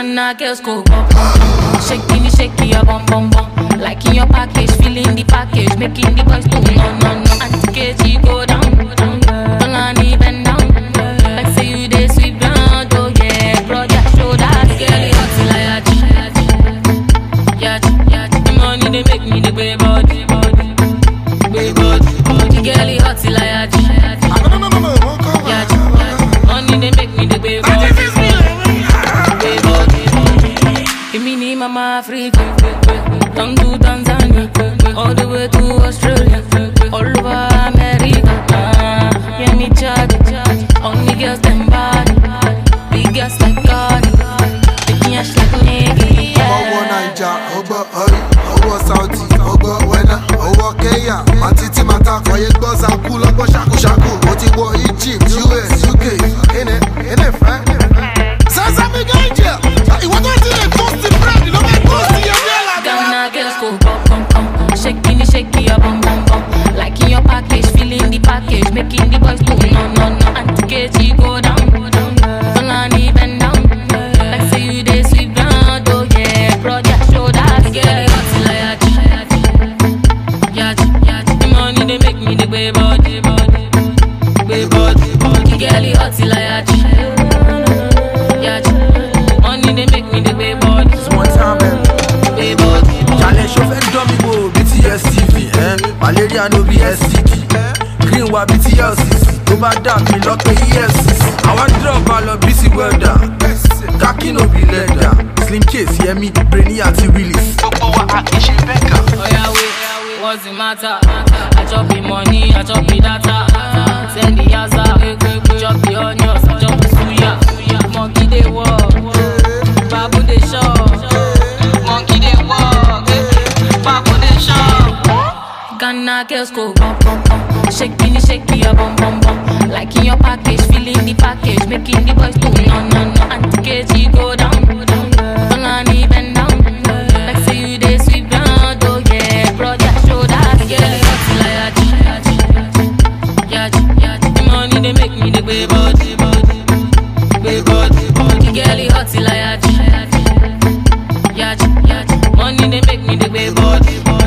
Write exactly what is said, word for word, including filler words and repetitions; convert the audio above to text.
Ghana girls go bum bum bum, shaking it, shaking your bum bum bum. Like in your package, feeling the package, making the boys do no no no. Auntie K G go down, don't let me bend down. Like say you dey sweep ground, oh yeah, bro, that shoulder, girl, it hot till I yachi, yachi, yachi. The money they make me the way body, body, way body, body. Girl, it hot till I yachi, No, no, no, no, no. yachi, yachi. Money they make me the way body. Mini mama Africa, down to Tanzania, all the way to Australia, all over America. Ah, yeah, me charge, only girls them body, big girls like God, big cash like nigga. Over Niger, over Oi, over Saudi, over Wena, over Kenya. Matiti mata for ye boss and cool up shaku shaku. Oti wo Egypt, U S, U K, in it, in it, fine. Sasa me ganja, I want to see the toasty bread, you know me toasty your girl. Ghana girls go bum bum bum, shaking it, shaking your bum bum bum. Like in your package, feeling the package, making the boys do no no no. Auntie K G go down, don't let me bend down. Like say you dey sweep ground, oh yeah, bro, that shoulder, girl, hot till I yachi, yachi, yachi. The money they make me the way body, body, way body, body. Girl, hot till I yachi, yachi. Money they make me the way body. One time, man. Way body. Challenge chauffeur dummy go B T S T V, eh? Malaria no be S T D. Green wa B T L C C. Go back down, me lock me E F C C. I want drop all of B C welder. Kaki no be leather. Slim case, hear me, brainy at the release. Oh yeah, wait, what's the matter? I chop the money, I chop the data. Send the yaza, chop the onions, I chop the suya. Monkey they walk, babu they show. Monkey they walk, babu they show. Ghana girls go bum bum bum, shaking it, shaking your bum bum bum. Like in your package, feeling the package, making the boys do no no no. Auntie K G go down, don't let me bend down. Like say you dey sweep ground, oh yeah, bro, that shoulder, girl, hot till I yachi, yachi, yachi. The money they make me the way body, body, way body, body. Girl, hot till I yachi, yachi, yachi. Money they make me the way body, body.